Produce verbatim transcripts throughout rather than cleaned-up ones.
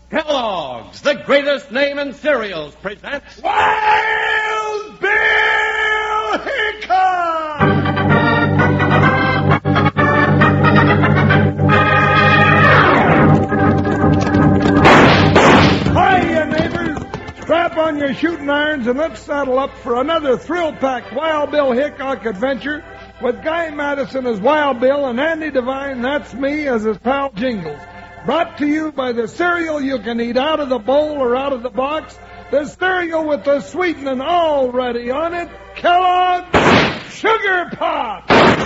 Kellogg's, the greatest name in cereals, presents Wild Bill Hickok! Hiya, neighbors! Strap on your shooting irons and let's saddle up for another thrill-packed Wild Bill Hickok adventure with Guy Madison as Wild Bill and Andy Devine, that's me, as his pal Jingles. Brought to you by the cereal you can eat out of the bowl or out of the box. The cereal with the sweetening already on it. Kellogg's Sugar Pops!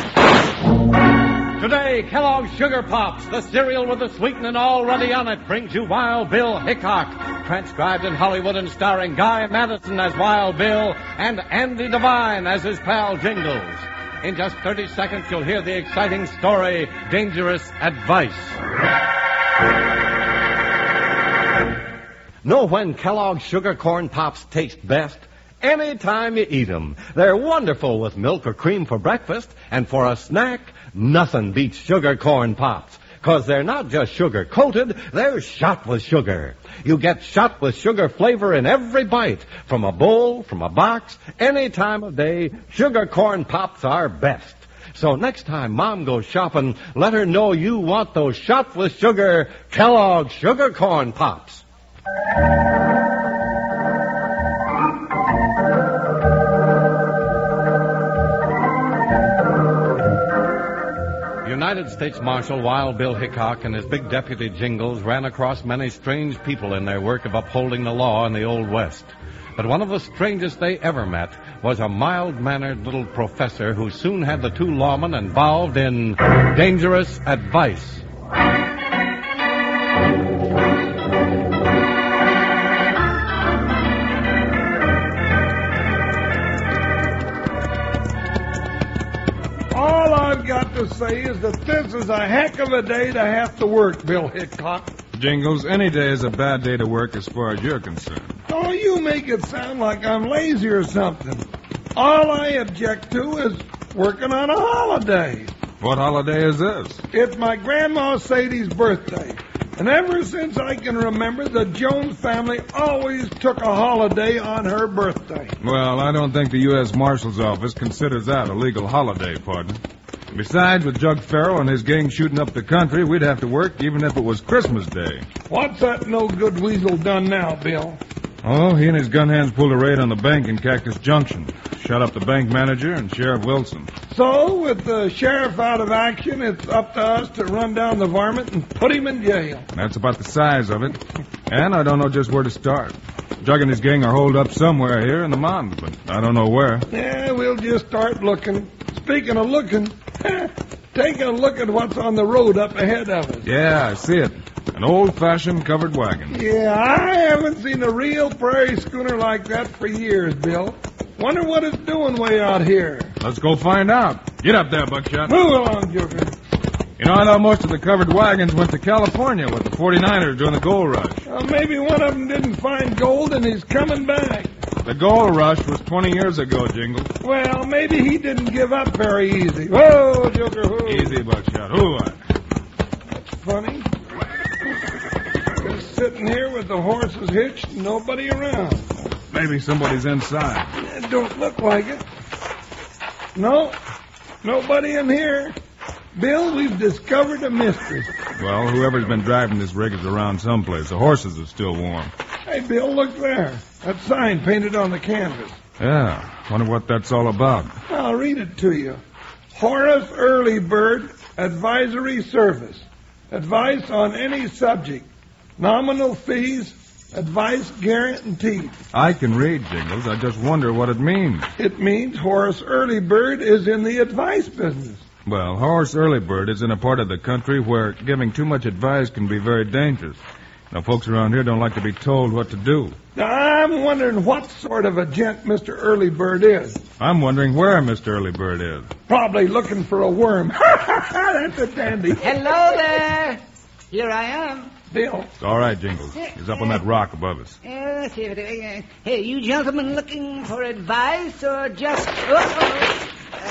Today, Kellogg's Sugar Pops, the cereal with the sweetening already on it, brings you Wild Bill Hickok, transcribed in Hollywood and starring Guy Madison as Wild Bill and Andy Devine as his pal Jingles. In just thirty seconds, you'll hear the exciting story, Dangerous Advice. Know when Kellogg's Sugar Corn Pops taste best? Anytime you eat them. They're wonderful with milk or cream for breakfast, and for a snack, nothing beats Sugar Corn Pops. Because they're not just sugar-coated, they're shot with sugar. You get shot with sugar flavor in every bite. From a bowl, from a box, any time of day, Sugar Corn Pops are best. So next time Mom goes shopping, let her know you want those shot with sugar Kellogg's Sugar Corn Pops. United States Marshal Wild Bill Hickok and his big deputy Jingles ran across many strange people in their work of upholding the law in the Old West. But one of the strangest they ever met was a mild-mannered little professor who soon had the two lawmen involved in dangerous advice. All I've got to say is that this is a heck of a day to have to work, Bill Hickok. Jingles, any day is a bad day to work as far as you're concerned. Oh, you make it sound like I'm lazy or something. All I object to is working on a holiday. What holiday is this? It's my Grandma Sadie's birthday. And ever since I can remember, the Jones family always took a holiday on her birthday. Well, I don't think the U S Marshal's Office considers that a legal holiday, partner. Besides, with Jug Farrell and his gang shooting up the country, we'd have to work even if it was Christmas Day. What's that no-good weasel done now, Bill? Oh, he and his gun hands pulled a raid on the bank in Cactus Junction. Shot up the bank manager and Sheriff Wilson. So, with the sheriff out of action, it's up to us to run down the varmint and put him in jail. That's about the size of it. And I don't know just where to start. Jug and his gang are holed up somewhere here in the mountains, but I don't know where. Yeah, we'll just start looking. Speaking of looking, take a look at what's on the road up ahead of us. Yeah, I see it. An old-fashioned covered wagon. Yeah, I haven't seen a real prairie schooner like that for years, Bill. Wonder what it's doing way out here. Let's go find out. Get up there, Buckshot. Move along, Joker. You know, I thought most of the covered wagons went to California with the forty-niners during the gold rush. Well, maybe one of them didn't find gold and he's coming back. The gold rush was twenty years ago, Jingles. Well, maybe he didn't give up very easy. Whoa, Joker, whoa. Easy, Buckshot. Who? That's funny. Just sitting here with the horses hitched and nobody around. Maybe somebody's inside. It don't look like it. No, nobody in here. Bill, we've discovered a mystery. Well, whoever's been driving this rig is around someplace. The horses are still warm. Hey, Bill, look there. That sign painted on the canvas. Yeah, wonder what that's all about. I'll read it to you. Horace Earlybird Advisory Service. Advice on any subject. Nominal fees. Advice guaranteed. I can read, Jingles. I just wonder what it means. It means Horace Earlybird is in the advice business. Well, Horace Earlybird is in a part of the country where giving too much advice can be very dangerous. Now, folks around here don't like to be told what to do. Now, I'm wondering what sort of a gent Mister Earlybird is. I'm wondering where Mister Earlybird is. Probably looking for a worm. That's a dandy. Hello there. Here I am. Bill. It's all right, Jingles. He's up on that rock above us. Uh, let's see if it, uh, hey, you gentlemen looking for advice or just... Oh, oh, uh, pass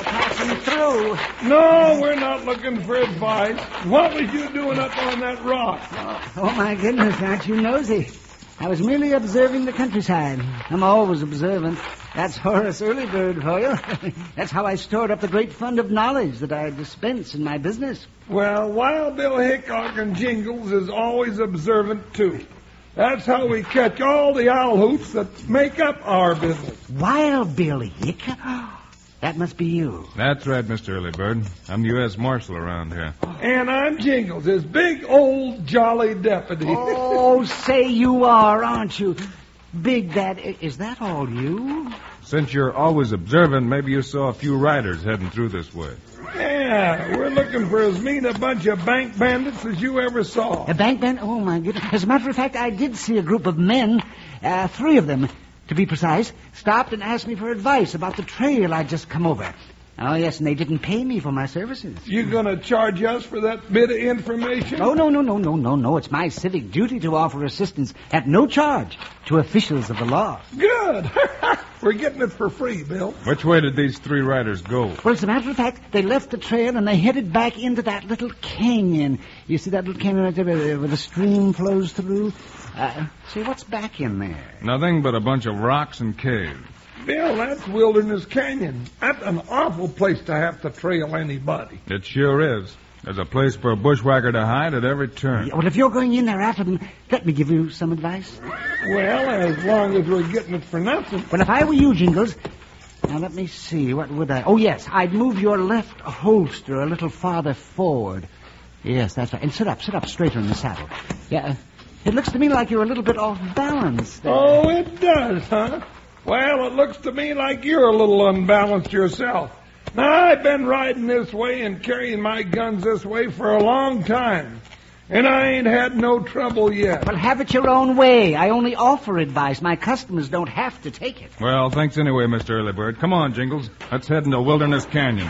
listen through. No, we're not looking for advice. What was you doing up on that rock? Oh, my goodness, aren't you nosy? I was merely observing the countryside. I'm always observant. That's Horace Earlybird for you. That's how I stored up the great fund of knowledge that I dispense in my business. Well, Wild Bill Hickok and Jingles is always observant, too. That's how we catch all the owl hoots that make up our business. Wild Bill Hickok? That must be you. That's right, Mister Earlybird. I'm the U S Marshal around here. And I'm Jingles, his big old jolly deputy. Oh, say you are, aren't you? Big Dad, is that all you? Since you're always observant, maybe you saw a few riders heading through this way. Yeah, we're looking for as mean a bunch of bank bandits as you ever saw. A bank band? Oh, my goodness. As a matter of fact, I did see a group of men, uh, three of them, to be precise, stopped and asked me for advice about the trail I'd just come over. Oh, yes, and they didn't pay me for my services. You gonna charge us for that bit of information? Oh, no, no, no, no, no, no. It's my civic duty to offer assistance at no charge to officials of the law. Good. We're getting it for free, Bill. Which way did these three riders go? Well, as a matter of fact, they left the trail and they headed back into that little canyon. You see that little canyon right there where where the stream flows through? Uh, see, what's back in there? Nothing but a bunch of rocks and caves. Bill, that's Wilderness Canyon. That's an awful place to have to trail anybody. It sure is. There's a place for a bushwhacker to hide at every turn. Well, if you're going in there after them, let me give you some advice. Well, as long as we're getting it for nothing. Well, if I were you, Jingles, now let me see, what would I... Oh, yes, I'd move your left holster a little farther forward. Yes, that's right. And sit up, sit up straighter in the saddle. Yeah, it looks to me like you're a little bit off balance there. Oh, it does, huh? Well, it looks to me like you're a little unbalanced yourself. Now, I've been riding this way and carrying my guns this way for a long time, and I ain't had no trouble yet. Well, have it your own way. I only offer advice. My customers don't have to take it. Well, thanks anyway, Mister Earlybird. Come on, Jingles. Let's head into Wilderness Canyon.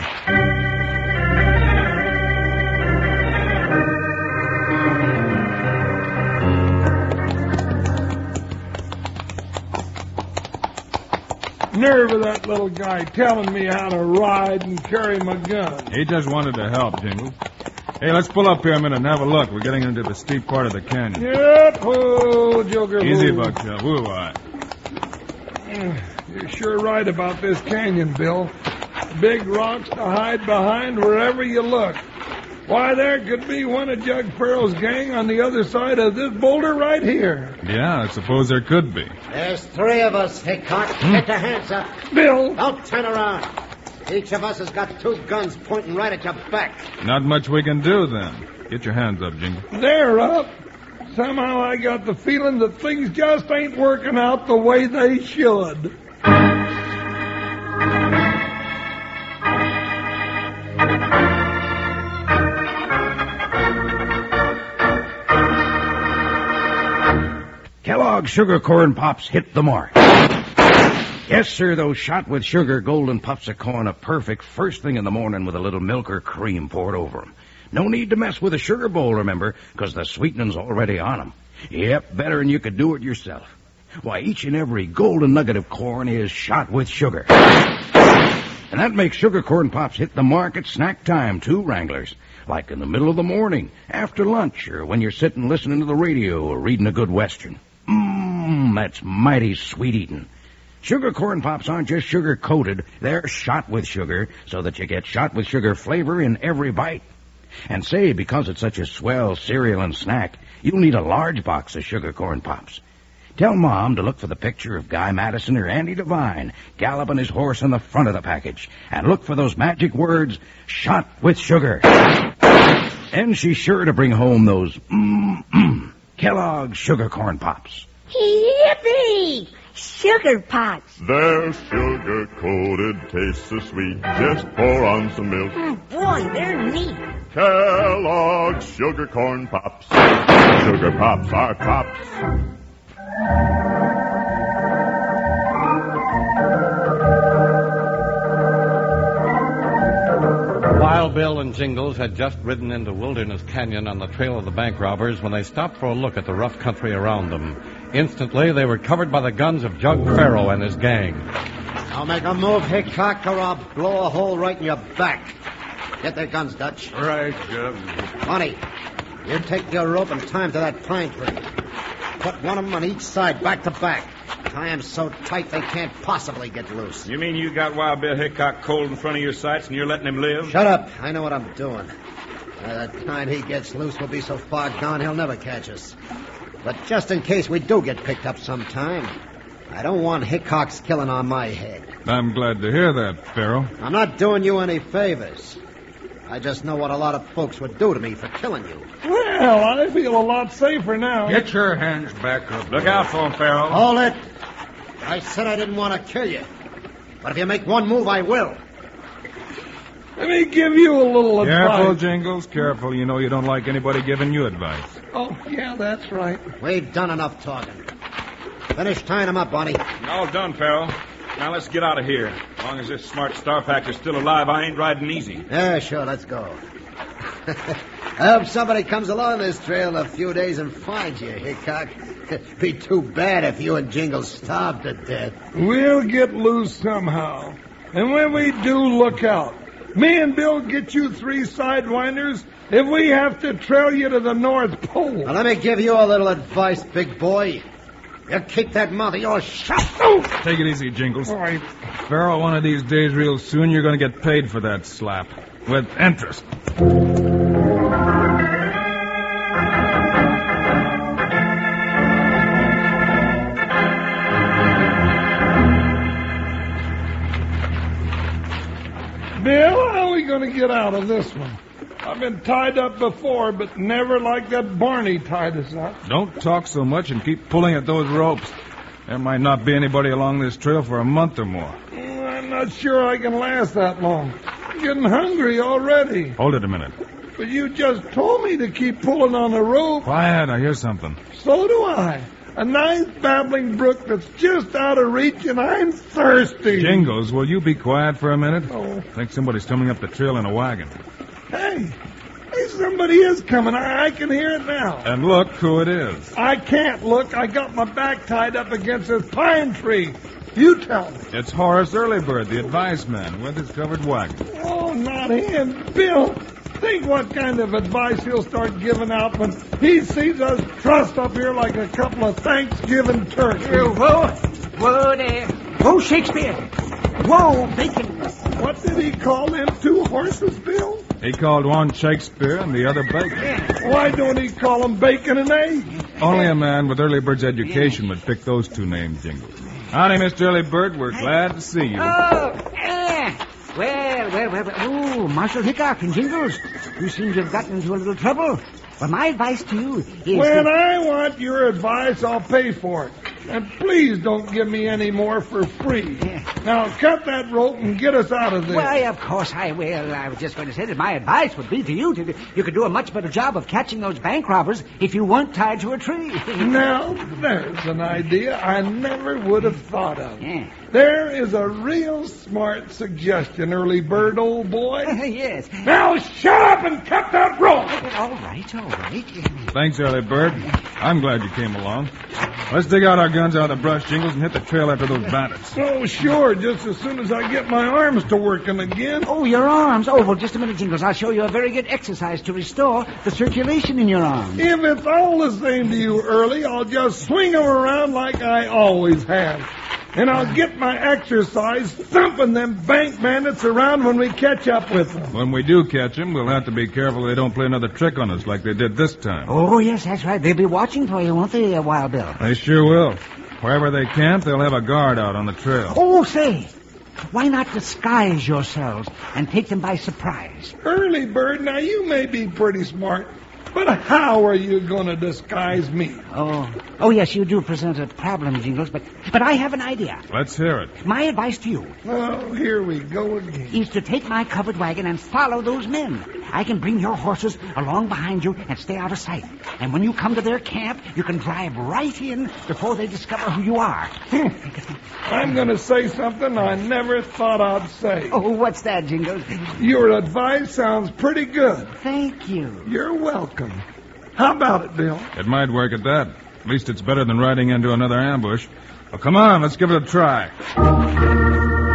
Nerve of that little guy telling me how to ride and carry my gun. He just wanted to help, Jingles. Hey, let's pull up here a minute and have a look. We're getting into the steep part of the canyon. Yep, oh, Joker. Easy, woo. Buckshot. Woo, I. You're sure right about this canyon, Bill. Big rocks to hide behind wherever you look. Why, there could be one of Jug Farrell's gang on the other side of this boulder right here. Yeah, I suppose there could be. There's three of us, Hickok. Get your hands up. Bill! Don't turn around. Each of us has got two guns pointing right at your back. Not much we can do, then. Get your hands up, Jingles. They're up. Somehow I got the feeling that things just ain't working out the way they should. Kellogg's Sugar Corn Pops hit the mark. Yes, sir, those shot with sugar golden puffs of corn are perfect first thing in the morning with a little milk or cream poured over them. No need to mess with a sugar bowl, remember, because the sweetening's already on them. Yep, better than you could do it yourself. Why, each and every golden nugget of corn is shot with sugar. And that makes Sugar Corn Pops hit the mark at snack time, too, Wranglers. Like in the middle of the morning, after lunch, or when you're sitting listening to the radio or reading a good Western. Mmm, that's mighty sweet eating. Sugar Corn Pops aren't just sugar-coated. They're shot with sugar so that you get shot with sugar flavor in every bite. And say, because it's such a swell cereal and snack, you'll need a large box of Sugar Corn Pops. Tell Mom to look for the picture of Guy Madison or Andy Devine galloping his horse on the front of the package. And look for those magic words, shot with sugar. And she's sure to bring home those mm-mm, Kellogg's Sugar Corn Pops. Yippee! Sugar Pops. They're sugar-coated, taste so sweet. Just pour on some milk. Oh, boy, they're neat. Kellogg's Sugar Corn Pops. Sugar Pops are pops. Wild Bill and Jingles had just ridden into Wilderness Canyon on the trail of the bank robbers when they stopped for a look at the rough country around them. Instantly, they were covered by the guns of Jug Farrell and his gang. Now make a move, Hickok, or I'll blow a hole right in your back. Get their guns, Dutch. Right, Jeb. Bonnie, you take your rope and tie 'em to that pine tree. Put one of them on each side, back to back. Tie 'em so tight they can't possibly get loose. You mean you got Wild Bill Hickok cold in front of your sights and you're letting him live? Shut up. I know what I'm doing. By the time he gets loose, we'll be so far gone he'll never catch us. But just in case we do get picked up sometime, I don't want Hickok's killing on my head. I'm glad to hear that, Farrell. I'm not doing you any favors. I just know what a lot of folks would do to me for killing you. Well, I feel a lot safer now. Get your hands back up. Look out for him, Farrell. Hold it. I said I didn't want to kill you. But if you make one move, I will. Let me give you a little advice. Careful, Jingles, careful. You know you don't like anybody giving you advice. Oh, yeah, that's right. We've done enough talking. Finish tying him up, Bonnie. All done, Farrell. Now let's get out of here. As long as this smart Starpacker's still alive, I ain't riding easy. Yeah, sure, let's go. I hope somebody comes along this trail in a few days and finds you, Hickok. Be too bad if you and Jingles starved to death. We'll get loose somehow. And when we do, look out. Me and Bill get you three sidewinders if we have to trail you to the North Pole. Now, let me give you a little advice, big boy. You keep that mouth of yours shut. Oh! Take it easy, Jingles. All right. Farrell, one of these days real soon, you're going to get paid for that slap. With interest. Bill, how are we going to get out of this one? I've been tied up before, but never like that Barney tied us up. Don't talk so much and keep pulling at those ropes. There might not be anybody along this trail for a month or more. Mm, I'm not sure I can last that long. I'm getting hungry already. Hold it a minute. But you just told me to keep pulling on the rope. Quiet, I hear something. So do I. A nice babbling brook that's just out of reach, and I'm thirsty. Jingles, will you be quiet for a minute? Oh. I think somebody's coming up the trail in a wagon. Hey, hey, somebody is coming. I, I can hear it now. And look who it is. I can't look. I got my back tied up against this pine tree. You tell me. It's Horace Earlybird, the advice man, with his covered wagon. Oh, not him. Bill, think what kind of advice he'll start giving out when he sees us trussed up here like a couple of Thanksgiving turkeys. Whoa, whoa there. Whoa, Shakespeare. Whoa, Bacon. What did he call them two horses, Bill? He called one Shakespeare and the other Bacon. Why don't he call them Bacon and Eggs? Only a man with Earlybird's education would pick those two names, Jingles. Howdy, Mister Earlybird. We're glad to see you. Oh, eh. Well, well, well, well. Oh, Marshal Hickok and Jingles. You seem to have gotten into a little trouble. Well, my advice to you is... When that... I want your advice, I'll pay for it. And please don't give me any more for free. Yeah. Now, cut that rope and get us out of this. Why, of course I will. I was just going to say that my advice would be to you to you could do a much better job of catching those bank robbers if you weren't tied to a tree. Now, there's an idea I never would have thought of. Yeah. There is a real smart suggestion, Early Bird, old boy. Yes. Now, shut up and cut that rope. All right, all right. Thanks, Earlybird. I'm glad you came along. Let's dig out our guns out of the brush, Jingles, and hit the trail after those bandits. Oh, sure, just as soon as I get my arms to working again. Oh, your arms. Oh, well, just a minute, Jingles. I'll show you a very good exercise to restore the circulation in your arms. If it's all the same to you, Early, I'll just swing them around like I always have. And I'll get my exercise thumping them bank bandits around when we catch up with them. When we do catch them, we'll have to be careful they don't play another trick on us like they did this time. Oh, yes, that's right. They'll be watching for you, won't they, uh, Wild Bill? They sure will. Wherever they camp, they'll have a guard out on the trail. Oh, say, why not disguise yourselves and take them by surprise? Early Bird, now you may be pretty smart, but how are you going to disguise me? Oh, oh yes, you do present a problem, Jingles, but but I have an idea. Let's hear it. My advice to you Oh, here we go again. is to take my covered wagon and follow those men. I can bring your horses along behind you and stay out of sight. And when you come to their camp, you can drive right in before they discover who you are. I'm going to say something I never thought I'd say. Oh, what's that, Jingles? Your advice sounds pretty good. Thank you. You're welcome. How about it, Bill? It might work at that. At least it's better than riding into another ambush. Well, come on, let's give it a try.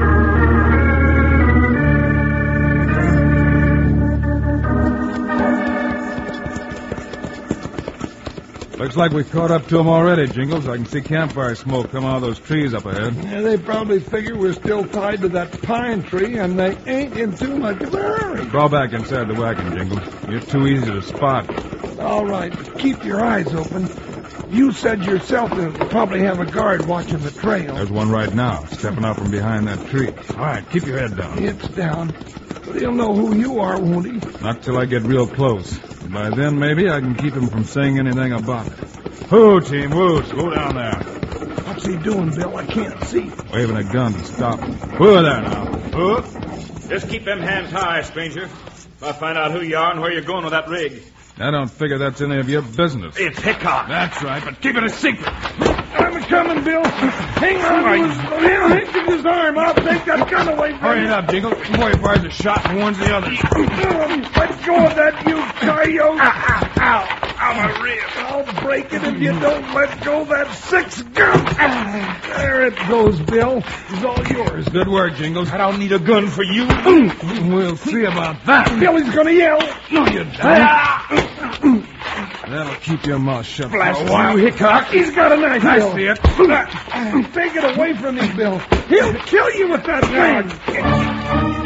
Looks like we caught up to 'em already, Jingles. I can see campfire smoke come out of those trees up ahead. Yeah, they probably figure we're still tied to that pine tree, and they ain't in too much of a hurry. Crawl back inside the wagon, Jingles. You're too easy to spot. All right, keep your eyes open. You said yourself that you probably have a guard watching the trail. There's one right now, stepping out from behind that tree. All right, keep your head down. It's down. But he'll know who you are, won't he? Not till I get real close. By then, maybe I can keep him from saying anything about it. Who, team, woo, slow down there. What's he doing, Bill? I can't see. Waving a gun to stop him. Who there now? Who? Just keep them hands high, stranger. I'll find out who you are and where you're going with that rig. I don't figure that's any of your business. It's Hickok. That's right, but keep it a secret. I'm coming, Bill. Hang on to his, hang to his arm. I'll take that gun away from Hurry you. it up, Jingle. Before he fires a shot and warns the others. Let go of that, you coyote. Ow, ow, ow, my rib. I'll break it if you don't let go of that six gun. There it goes, Bill. It's all yours. Good work, Jingles. I don't need a gun for you. We'll see about that. Billy's gonna yell. No, you don't. That'll keep your mouth shut for a while. Hickok. He's got a knife, I Bill. see it. Take it away from me, Bill. He'll kill you with that thing.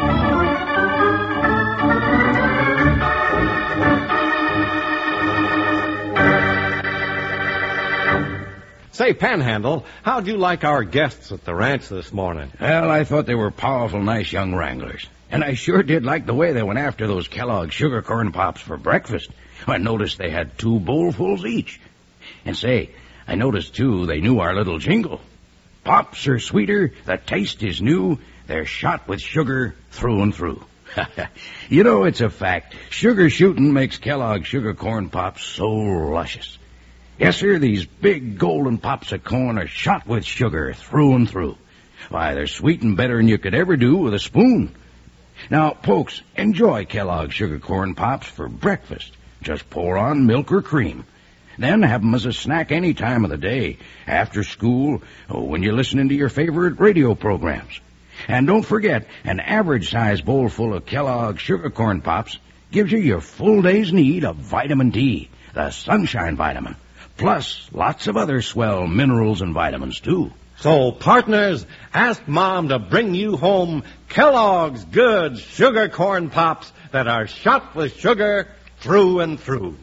Say, Panhandle, how'd you like our guests at the ranch this morning? Well, I thought they were powerful nice young wranglers. And I sure did like the way they went after those Kellogg sugar corn pops for breakfast. I noticed they had two bowlfuls each. And say, I noticed, too, they knew our little jingle. Pops are sweeter, the taste is new, they're shot with sugar through and through. You know, it's a fact. Sugar shooting makes Kellogg sugar corn pops so luscious. Yes, sir, these big golden pops of corn are shot with sugar through and through. Why, they're sweetened better than you could ever do with a spoon. Now, folks, enjoy Kellogg sugar corn pops for breakfast. Just pour on milk or cream. Then have 'em as a snack any time of the day, after school, or when you're listening to your favorite radio programs. And don't forget, an average-sized bowl full of Kellogg sugar corn pops gives you your full day's need of vitamin D, the sunshine vitamin, plus lots of other swell minerals and vitamins, too. So, partners, ask Mom to bring you home Kellogg's good sugar corn pops that are shot with sugar through and through.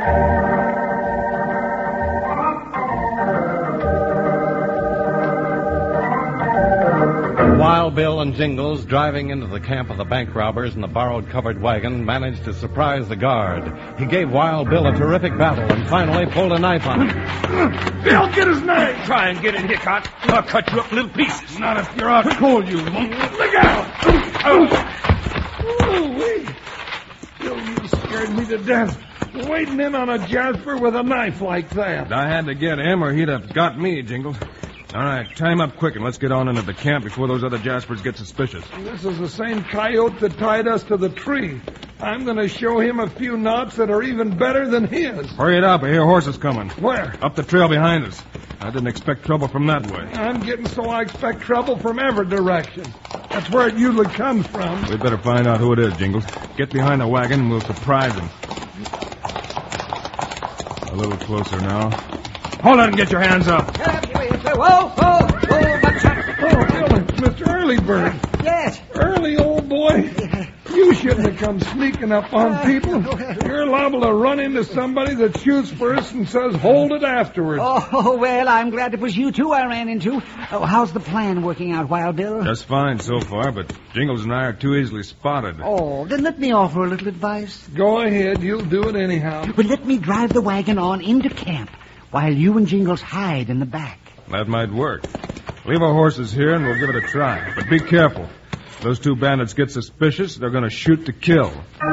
Wild Bill and Jingles, driving into the camp of the bank robbers in the borrowed covered wagon, managed to surprise the guard. He gave Wild Bill a terrific battle and finally pulled a knife on him. Bill, get his knife. Try and get it, Hickok. I'll cut you up little pieces. Not if you're out cold, you won't. Look out. Oh, wait. Bill, you scared me to death. Wading in on a Jasper with a knife like that. I had to get him or he'd have got me, Jingles. All right, tie him up quick and let's get on into the camp before those other Jaspers get suspicious. This is the same coyote that tied us to the tree. I'm going to show him a few knots that are even better than his. Hurry it up, I hear horses coming. Where? Up the trail behind us. I didn't expect trouble from that way. I'm getting so I expect trouble from every direction. That's where it usually comes from. We'd better find out who it is, Jingles. Get behind the wagon and we'll surprise him. A little closer now. Hold it and get your hands up. Whoa, whoa, whoa, what's up? Oh, Bill, it's Mister Earlybird. Yes. Early, old boy. You shouldn't have come sneaking up on people. You're liable to run into somebody that shoots first and says, hold it afterwards. Oh, well, I'm glad it was you two I ran into. Oh, how's the plan working out, Wild Bill? Just fine so far, but Jingles and I are too easily spotted. Oh, then let me offer a little advice. Go ahead, you'll do it anyhow. But let me drive the wagon on into camp while you and Jingles hide in the back. That might work. Leave our horses here and we'll give it a try. But be careful. If those two bandits get suspicious, they're going to shoot to kill.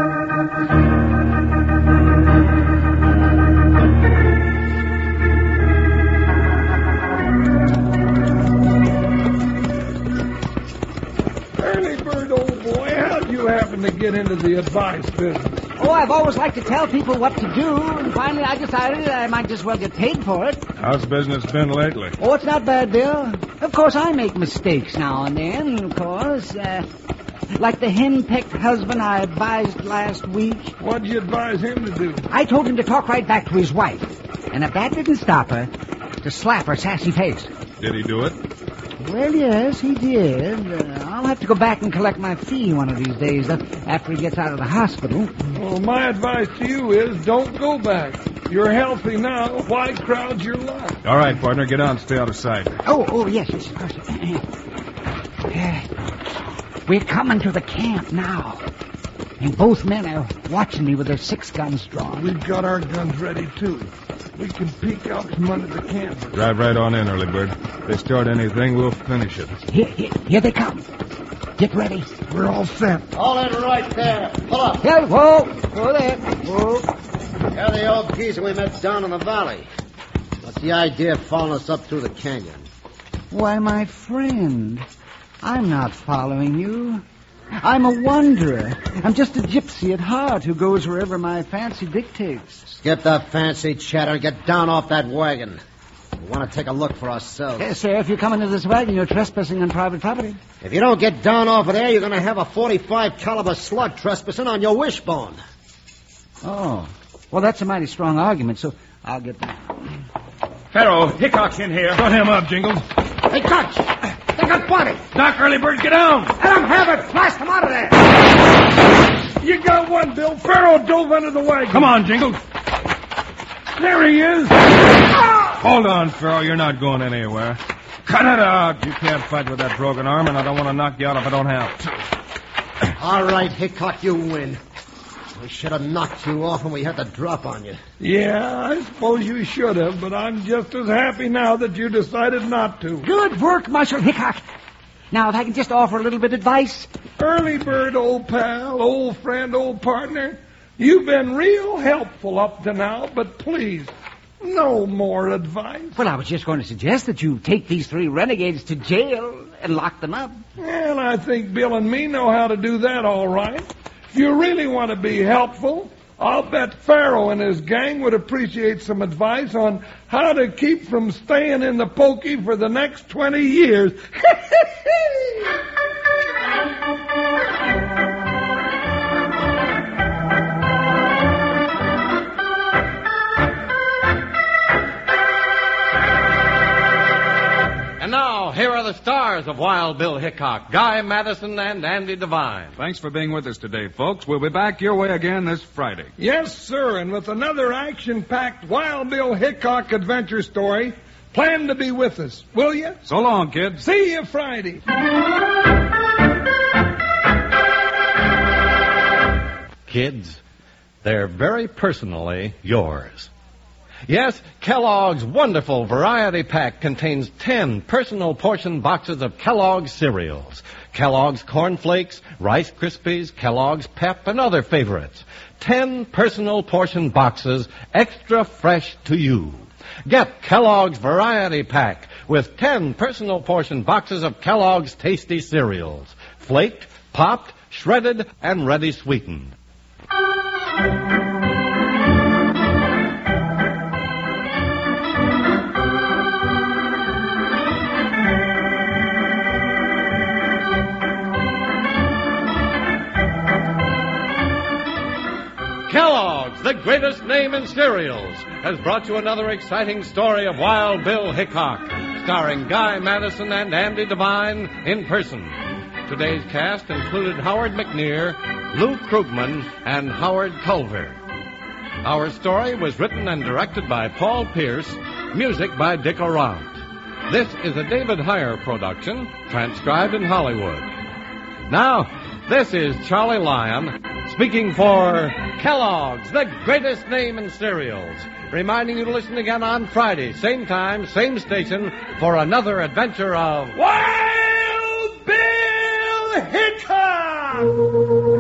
Earlybird, old boy, how'd you happen to get into the advice business? Oh, I've always liked to tell people what to do, and finally I decided I might just well get paid for it. How's business been lately? Oh, it's not bad, Bill. Of course, I make mistakes now and then, of course. Uh, like the hen-pecked husband I advised last week. What'd you advise him to do? I told him to talk right back to his wife. And if that didn't stop her, to slap her sassy face. Did he do it? Well, yes, he did. Uh, I'll have to go back and collect my fee one of these days uh, after he gets out of the hospital. Well, my advice to you is don't go back. You're healthy now. Why crowd your luck? All right, partner, get out and stay out of sight. Oh, oh, yes, yes, of course. Uh, we're coming to the camp now. And both men are watching me with their six guns drawn. We've got our guns ready, too. We can peek out from under the camp. Drive right on in, Early Bird. If they start anything, we'll finish it. Here, here, here they come. Get ready. We're all set. All in right there. Pull up. Yeah, whoa, whoa there. Whoa. They're the old geezer we met down in the valley. What's the idea of following us up through the canyon? Why, my friend, I'm not following you. I'm a wanderer. I'm just a gypsy at heart who goes wherever my fancy dictates. Skip that fancy chatter and get down off that wagon. We want to take a look for ourselves. Yes, sir, if you come into this wagon, you're trespassing on private property. If you don't get down off of there, you're going to have a forty-five caliber slug trespassing on your wishbone. Oh. Well, that's a mighty strong argument, so I'll get down. Pharaoh, Hickok's in here. Shut him up, Jingles. Hey, Dutch! They got Bonnie! Doc, Early Bird, get down! Let them have it! Blast them out of there! You got one, Bill. Pharaoh dove under the wagon. Come on, Jingles. There he is. Hold on, Pharaoh. You're not going anywhere. Cut it out. You can't fight with that broken arm, and I don't want to knock you out if I don't have to. All right, Hickok, you win. We should have knocked you off when we had the drop on you. Yeah, I suppose you should have, but I'm just as happy now that you decided not to. Good work, Marshal Hickok. Now, if I can just offer a little bit of advice. Early Bird, old pal, old friend, old partner, you've been real helpful up to now, but please, no more advice. Well, I was just going to suggest that you take these three renegades to jail and lock them up. Well, I think Bill and me know how to do that all right. If you really want to be helpful, I'll bet Pharaoh and his gang would appreciate some advice on how to keep from staying in the pokey for the next twenty years. And now, here are the stars of Wild Bill Hickok, Guy Madison and Andy Devine. Thanks for being with us today, folks. We'll be back your way again this Friday. Yes, sir, and with another action-packed Wild Bill Hickok adventure story, plan to be with us, will you? So long, kids. See you Friday. Kids, they're very personally yours. Yes, Kellogg's wonderful variety pack contains ten personal portion boxes of Kellogg's cereals. Kellogg's Corn Flakes, Rice Krispies, Kellogg's Pep, and other favorites. Ten personal portion boxes, extra fresh to you. Get Kellogg's variety pack with ten personal portion boxes of Kellogg's tasty cereals. Flaked, popped, shredded, and ready sweetened. Kellogg's, the greatest name in cereals, has brought you another exciting story of Wild Bill Hickok, starring Guy Madison and Andy Devine in person. Today's cast included Howard McNear, Lou Krugman, and Howard Culver. Our story was written and directed by Paul Pierce, music by Dick Orant. This is a David Heyer production, transcribed in Hollywood. Now, this is Charlie Lyon, speaking for Kellogg's, the greatest name in cereals, reminding you to listen again on Friday, same time, same station, for another adventure of Wild Bill Hickok!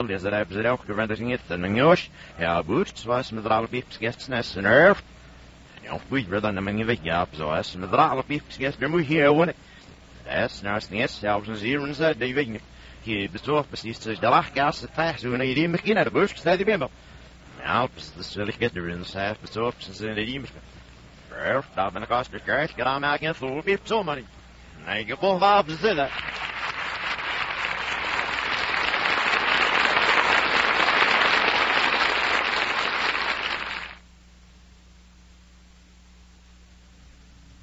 Well, is that I was elk renting it the Ningosh? Ja, boots was met alle pips gets nest en erf. Ja, we rather than many of ja, so as met alle pips gets er moet hier one. That's naast niet zelfs een zeer en zei die weet niet. Hier bestof precies de lachgas het fast zo een idee begin de bush staat die bimbo. Nou, de zullen get er in de saaf bestof sinds in de idee. Erf, daar ben ik als de kerk, ga aan maken voor pip so money. Nee, ik wil wel op zitten.